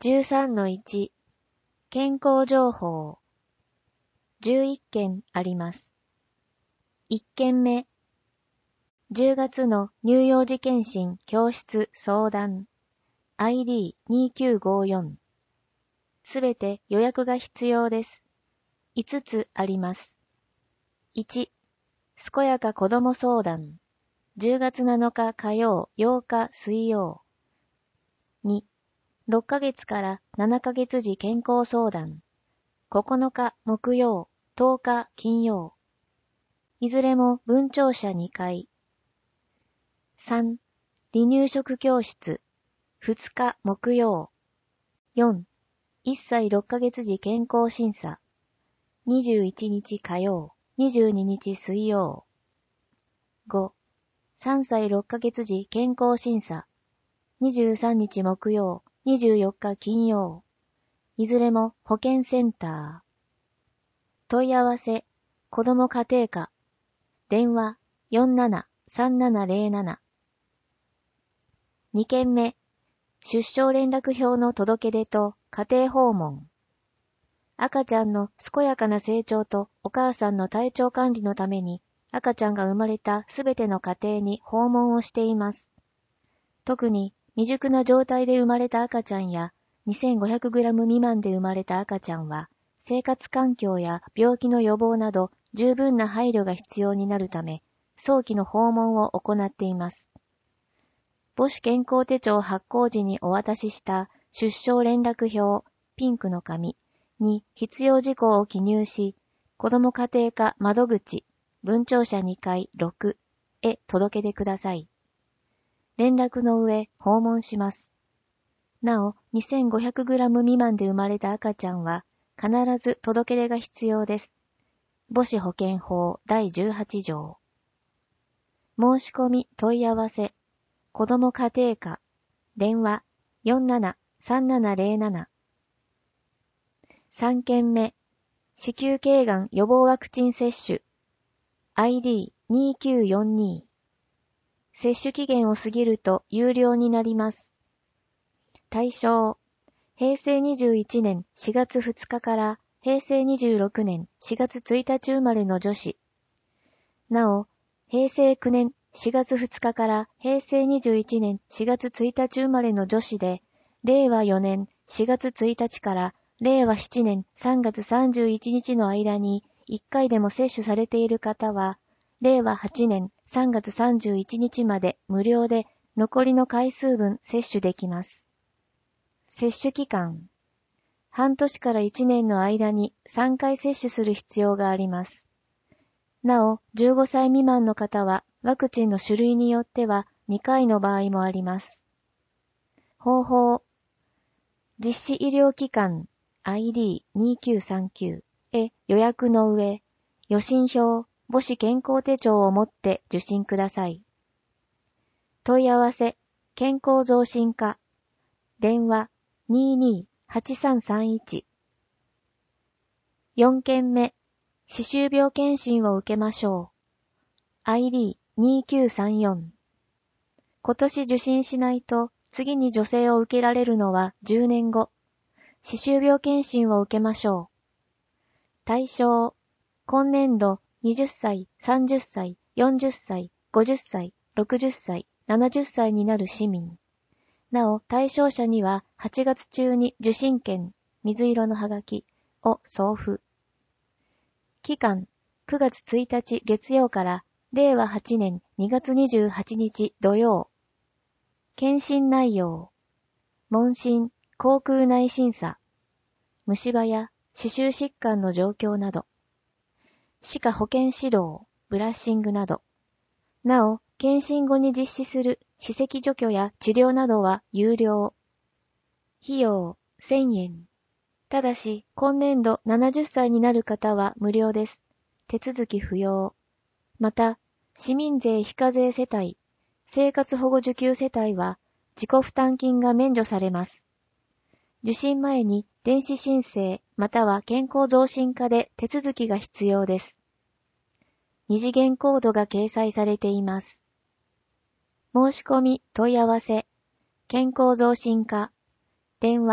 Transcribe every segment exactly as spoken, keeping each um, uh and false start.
じゅうさんのいち 健康情報じゅういっけんあります。いっけんめ、じゅうがつの乳幼児健診教室相談 アイディーにきゅうごよん すべて予約が必要です。いつつあります。いち、健やか子ども相談じゅうがつなのか火曜、ようか水曜。に、ろっかげつからななかげつ時健康相談ここのか木曜、とおか金曜。いずれも文鳥舎にかい。さん、離乳食教室ふつか木曜。よん、いっさいろっかげつ時健康審査にじゅういちにち火曜、にじゅうににち水曜。ご、さんさいろっかげつ時健康審査にじゅうさんにち木曜、にじゅうよっか金曜。いずれも保健センター。問い合わせ、子ども家庭科。電話 よんななさんななゼロなな。にけんめ、出生連絡票の届け出と家庭訪問。赤ちゃんの健やかな成長とお母さんの体調管理のために赤ちゃんが生まれたすべての家庭に訪問をしています。特に未熟な状態で生まれた赤ちゃんや にせんごひゃくグラム 未満で生まれた赤ちゃんは生活環境や病気の予防など十分な配慮が必要になるため早期の訪問を行っています。母子健康手帳発行時にお渡しした出生連絡票ピンクの紙に必要事項を記入し、子ども家庭科窓口文鳥舎にかいろくへ届けてください。連絡の上訪問します。なお にせんごひゃくグラム 未満で生まれた赤ちゃんは必ず届け出が必要です。母子保健法だいじゅうはちじょう。申し込み問い合わせ子ども家庭科電話 よんななさんななゼロなな。さんけんめ、子宮頸がん予防ワクチン接種 アイディーにきゅうよんに。接種期限を過ぎると有料になります。対象、へいせいにじゅういちねんしがつふつかからへいせいにじゅうろくねんしがつついたち生まれの女子。なお、へいせいきゅうねんしがつふつかからへいせいにじゅういちねんしがつついたち生まれの女子で、れいわよねんしがつついたちかられいわしちねんさんがつさんじゅういちにちの間にいっかいでも接種されている方は、れいわはちねんさんがつさんじゅういちにちまで無料で残りの回数分接種できます。接種期間、半年からいちねんの間にさんかい接種する必要があります。なお、じゅうごさい未満の方はワクチンの種類によってはにかいの場合もあります。方法、実施医療機関 アイディーにきゅうさんきゅう へ予約の上、予診票、母子健康手帳を持って受診ください。問い合わせ、健康増進課、電話 にーにーはちさんさんいち。よんけんめ、歯周病検診を受けましょう。アイディーにきゅうさんよん。今年受診しないと次に助成を受けられるのはじゅうねんご。歯周病検診を受けましょう。対象、今年度にじゅっさい、さんじゅっさい、よんじゅっさい、ごじゅっさい、ろくじゅっさい、ななじゅっさいになる市民。なお、対象者にははちがつ中に受診券、水色のはがきを送付。期間、くがつついたち月曜かられいわはちねんにがつにじゅうはちにち土曜。検診内容、問診、口腔内審査、虫歯や歯周疾患の状況など、歯科保健指導、ブラッシングなど。なお、検診後に実施する歯石除去や治療などは有料。費用せんえん。ただし、今年度ななじゅっさいになる方は無料です。手続き不要。また、市民税非課税世帯、生活保護受給世帯は自己負担金が免除されます。受診前に電子申請または健康増進課で手続きが必要です。二次元コードが掲載されています。申し込み問い合わせ、健康増進課、電話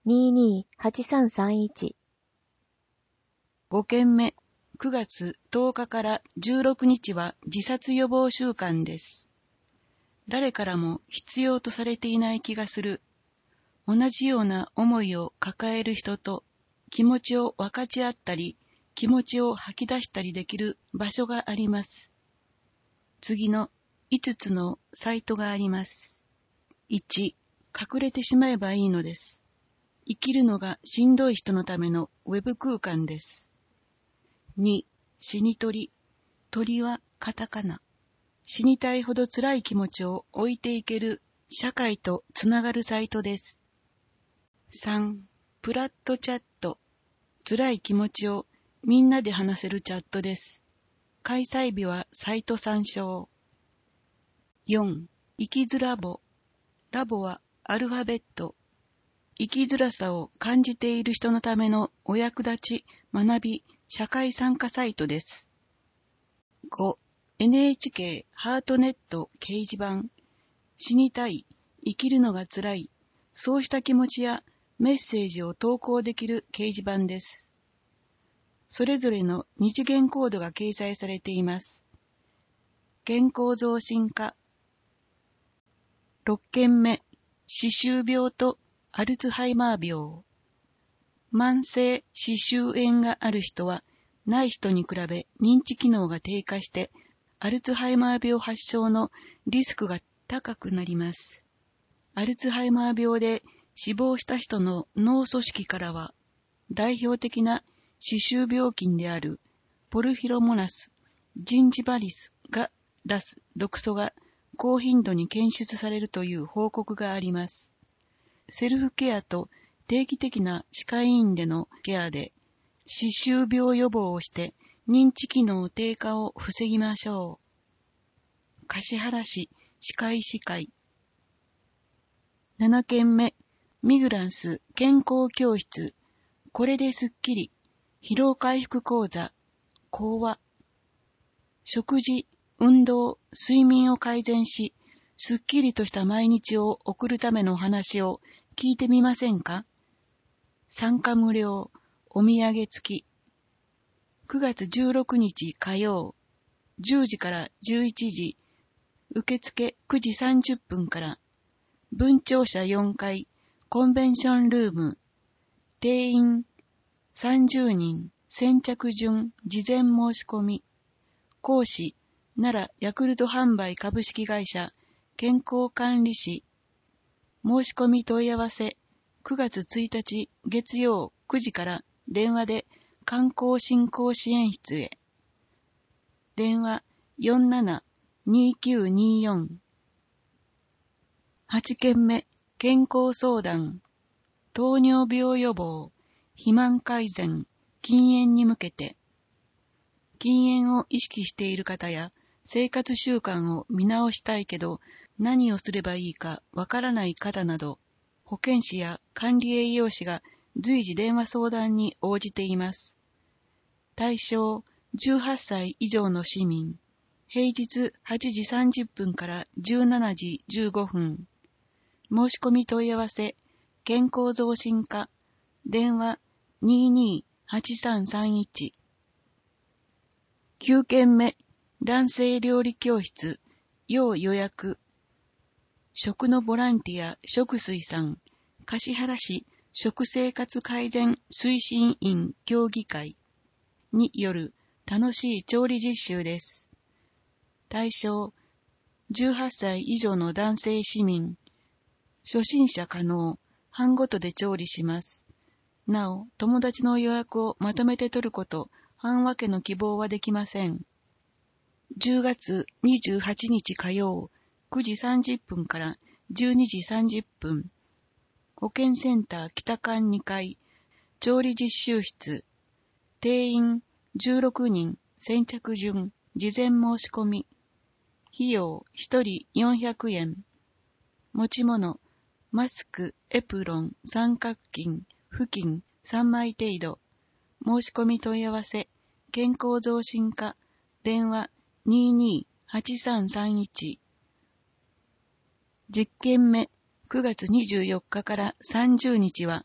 にーにーはちさんさんいち。 ごけんめ、くがつとおかからじゅうろくにちは自殺予防週間です。誰からも必要とされていない気がする。同じような思いを抱える人と気持ちを分かち合ったり、気持ちを吐き出したりできる場所があります。次のいつつのサイトがあります。いち、隠れてしまえばいいのです。生きるのがしんどい人のためのウェブ空間です。に、死に鳥。鳥はカタカナ。死にたいほど辛い気持ちを置いていける社会とつながるサイトです。さん、プラットチャット。辛い気持ちをみんなで話せるチャットです。開催日はサイト参照。よん、生きづラボ。ラボはアルファベット。生きづらさを感じている人のためのお役立ち、学び、社会参加サイトです。ご、エヌエイチケー ハートネット掲示板。死にたい、生きるのがつらい、そうした気持ちやメッセージを投稿できる掲示板です。それぞれの二次元コードが掲載されています。健康増進課。ろっけんめ、歯周病とアルツハイマー病。慢性歯周炎がある人は、ない人に比べ認知機能が低下して、アルツハイマー病発症のリスクが高くなります。アルツハイマー病で死亡した人の脳組織からは、代表的な歯周病菌であるポルフィロモナス・ジンジバリスが出す毒素が高頻度に検出されるという報告があります。セルフケアと定期的な歯科医院でのケアで歯周病予防をして認知機能低下を防ぎましょう。橿原市歯科医師会。ななけんめ、ミグランス健康教室。これですっきり。疲労回復講座。講話。食事、運動、睡眠を改善し、すっきりとした毎日を送るためのお話を聞いてみませんか？参加無料、お土産付き。くがつじゅうろくにち火曜、じゅうじからじゅういちじ、受付くじさんじゅっぷんから、文庁舎よんかい、コンベンションルーム、定員さんじゅうにん、先着順、事前申し込み、講師、奈良ヤクルト販売株式会社、健康管理士、申し込み問い合わせ、くがつついたち月曜くじから電話で観光振興支援室へ。電話 よんななにきゅうによん。はちけんめ、健康相談。糖尿病予防、肥満改善、禁煙に向けて。禁煙を意識している方や、生活習慣を見直したいけど、何をすればいいかわからない方など、保健師や管理栄養士が随時電話相談に応じています。対象じゅうはっさい以上の市民、平日はちじさんじゅっぷんからじゅうしちじじゅうごふん。申し込み問い合わせ、健康増進課、電話 にーにーはちさんさんいち。きゅうけんめ、男性料理教室、要予約。食のボランティア食水さん、橿原市食生活改善推進員協議会による楽しい調理実習です。対象、じゅうはっさい以上の男性市民、初心者可能、班ごとで調理します。なお、友達の予約をまとめて取ること、班分けの希望はできません。じゅうがつにじゅうはちにち火曜、くじさんじゅっぷんからじゅうにじさんじゅっぷん。保健センター北館にかい、調理実習室。定員じゅうろくにん、先着順、事前申し込み。費用ひとりよんひゃくえん。持ち物、マスク、エプロン、三角巾、布巾さんまい程度。申し込み問い合わせ、健康増進課、電話 にーにーはちさんさんいち。じゅっけんめ、くがつにじゅうよっかからさんじゅうにちは、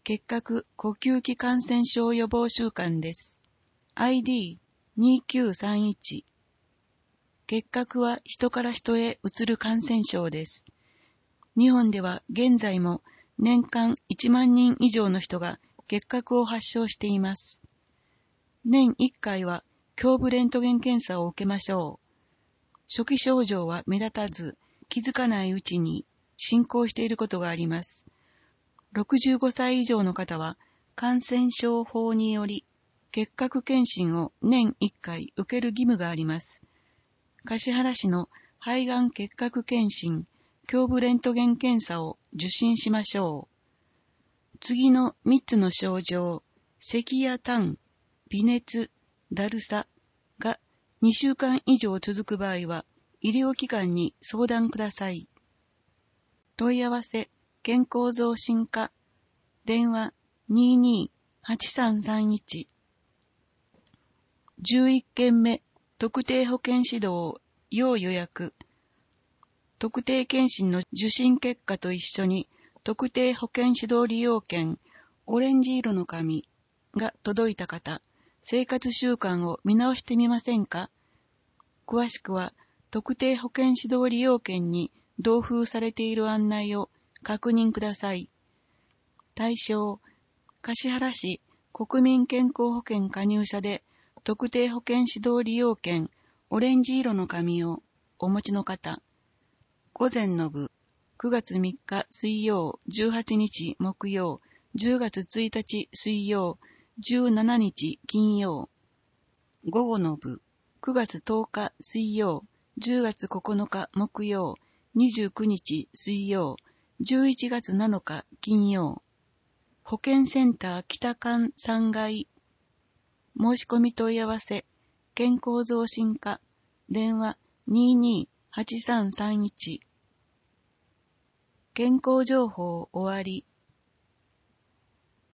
結核呼吸器感染症予防週間です。アイディーにきゅうさんいち。結核は人から人へ移る感染症です。日本では現在も年間いちまんにん以上の人が結核を発症しています。年いっかいは胸部レントゲン検査を受けましょう。初期症状は目立たず、気づかないうちに進行していることがあります。ろくじゅうごさい以上の方は感染症法により結核検診を年いっかい受ける義務があります。橿原市の肺がん結核検診、胸部レントゲン検査を受診しましょう。次のみっつの症状、咳や痰、微熱、だるさがにしゅうかん以上続く場合は、医療機関に相談ください。問い合わせ、健康増進課、電話 にーにーはちさんさんいち。じゅういっけんめ、特定保健指導、要予約。特定健診の受診結果と一緒に、特定保健指導利用券、オレンジ色の紙が届いた方、生活習慣を見直してみませんか？詳しくは、特定保健指導利用券に同封されている案内を確認ください。対象、橿原市国民健康保険加入者で、特定保健指導利用券、オレンジ色の紙をお持ちの方。午前の部、くがつみっか水曜、じゅうはちにち木曜、じゅうがつついたち水曜、じゅうしちにち金曜。午後の部、くがつとおか水曜、じゅうがつここのか木曜、にじゅうくにち水曜、じゅういちがつなのか金曜。保健センター北館さんがい。申し込み問い合わせ、健康増進課、電話 にーにーはちさんさんいち。健康情報終わり。